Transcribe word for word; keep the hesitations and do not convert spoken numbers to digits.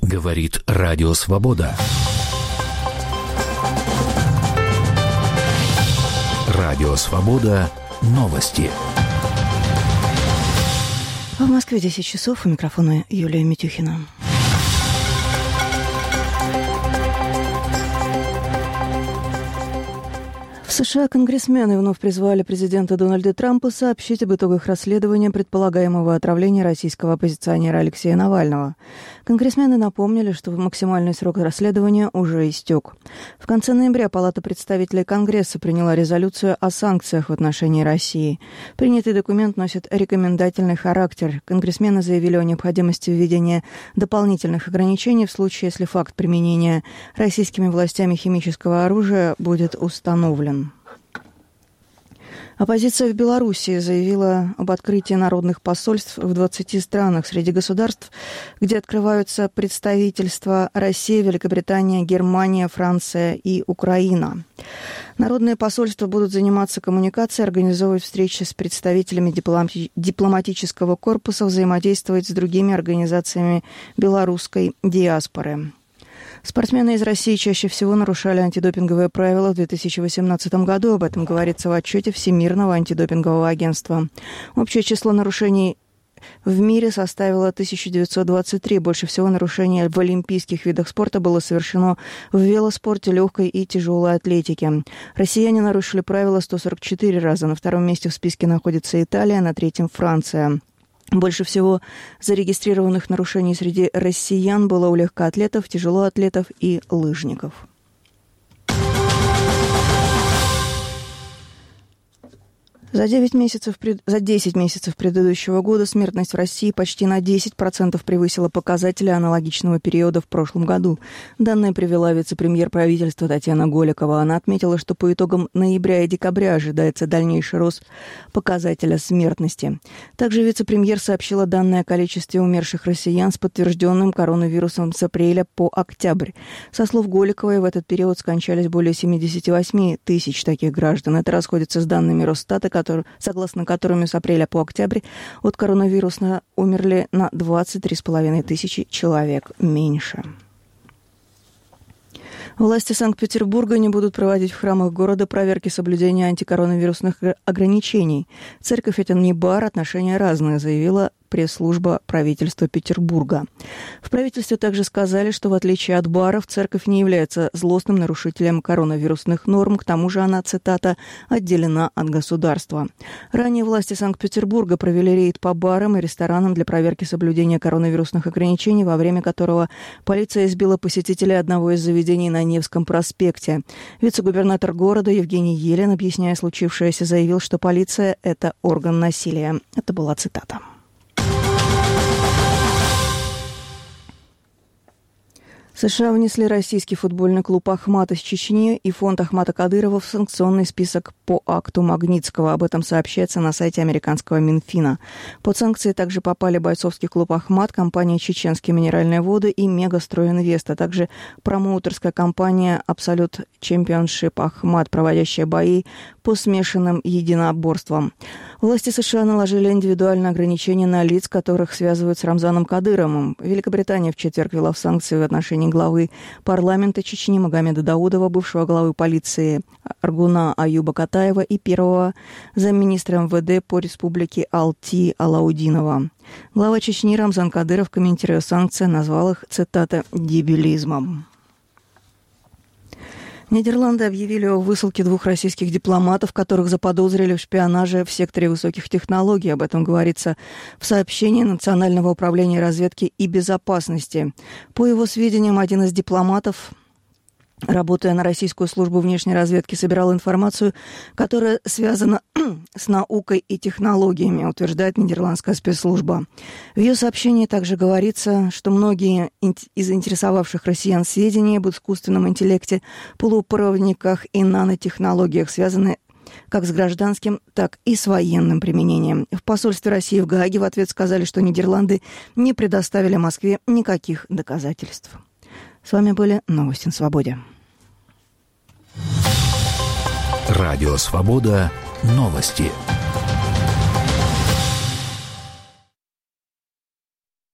Говорит Радио Свобода. Радио Свобода. Новости. В Москве десять часов. У микрофона Юлия Митюхина. В США конгрессмены вновь призвали президента Дональда Трампа сообщить об итогах расследования предполагаемого отравления российского оппозиционера Алексея Навального. Конгрессмены напомнили, что максимальный срок расследования уже истек. В конце ноября Палата представителей Конгресса приняла резолюцию о санкциях в отношении России. Принятый документ носит рекомендательный характер. Конгрессмены заявили о необходимости введения дополнительных ограничений в случае, если факт применения российскими властями химического оружия будет установлен. Оппозиция в Белоруссии заявила об открытии народных посольств в двадцати странах среди государств, где открываются представительства России, Великобритания, Германия, Франция и Украина. Народные посольства будут заниматься коммуникацией, организовывать встречи с представителями дипломати- дипломатического корпуса, взаимодействовать с другими организациями белорусской диаспоры. Спортсмены из России чаще всего нарушали антидопинговые правила в две тысячи восемнадцатом году. Об этом говорится в отчете Всемирного антидопингового агентства. Общее число нарушений в мире составило тысяча девятьсот двадцать три. Больше всего нарушений в олимпийских видах спорта было совершено в велоспорте, легкой и тяжелой атлетике. Россияне нарушили правила сто сорок четыре раза. На втором месте в списке находится Италия, на третьем Франция. Больше всего зарегистрированных нарушений среди россиян было у легкоатлетов, тяжелоатлетов и лыжников. За девять месяцев, за десять месяцев предыдущего года смертность в России почти на десять процентов превысила показатели аналогичного периода в прошлом году. Данные привела вице-премьер правительства Татьяна Голикова. Она отметила, что по итогам ноября и декабря ожидается дальнейший рост показателя смертности. Также вице-премьер сообщила данные о количестве умерших россиян с подтвержденным коронавирусом с апреля по октябрь. Со слов Голиковой, в этот период скончались более семьдесят восемь тысяч таких граждан. Это расходится с данными Росстата, согласно которыми с апреля по октябрь от коронавируса умерли на двадцать три с половиной тысячи человек меньше. Власти Санкт-Петербурга не будут проводить в храмах города проверки соблюдения антикоронавирусных ограничений. Церковь – это не бар, отношения разные, заявила пресс-служба правительства Петербурга. В правительстве также сказали, что в отличие от баров, церковь не является злостным нарушителем коронавирусных норм, к тому же она, цитата, «отделена от государства». Ранее власти Санкт-Петербурга провели рейд по барам и ресторанам для проверки соблюдения коронавирусных ограничений, во время которого полиция избила посетителей одного из заведений на Невском проспекте. Вице-губернатор города Евгений Елен, объясняя случившееся, заявил, что полиция – это орган насилия. Это была цитата. США внесли российский футбольный клуб «Ахмат» из Чечни и фонд Ахмата Кадырова в санкционный список по акту Магнитского. Об этом сообщается на сайте американского Минфина. Под санкции также попали бойцовский клуб «Ахмат», компания «Чеченские минеральные воды» и «Мегастройинвест», а также промоутерская компания «Абсолют Чемпионшип Ахмат», проводящая бои по смешанным единоборствам. Власти США наложили индивидуальные ограничения на лиц, которых связывают с Рамзаном Кадыровым. Великобритания в четверг ввела в санкции в отношении главы парламента Чечни Магомеда Даудова, бывшего главы полиции Аргуна Аюба Катаева и первого замминистра эм вэ дэ по республике Алти Алаудинова. Глава Чечни Рамзан Кадыров, комментируя санкции, назвал их, цитата, «дебилизмом». Нидерланды объявили о высылке двух российских дипломатов, которых заподозрили в шпионаже в секторе высоких технологий. Об этом говорится в сообщении Национального управления разведки и безопасности. По его сведениям, один из дипломатов, работая на российскую службу внешней разведки, собирал информацию, которая связана с наукой и технологиями, утверждает нидерландская спецслужба. В ее сообщении также говорится, что многие из интересовавших россиян сведений об искусственном интеллекте, полупроводниках и нанотехнологиях связаны как с гражданским, так и с военным применением. В посольстве России в Гааге в ответ сказали, что Нидерланды не предоставили Москве никаких доказательств. С вами были новости на Свободе. Радио Свобода. Новости.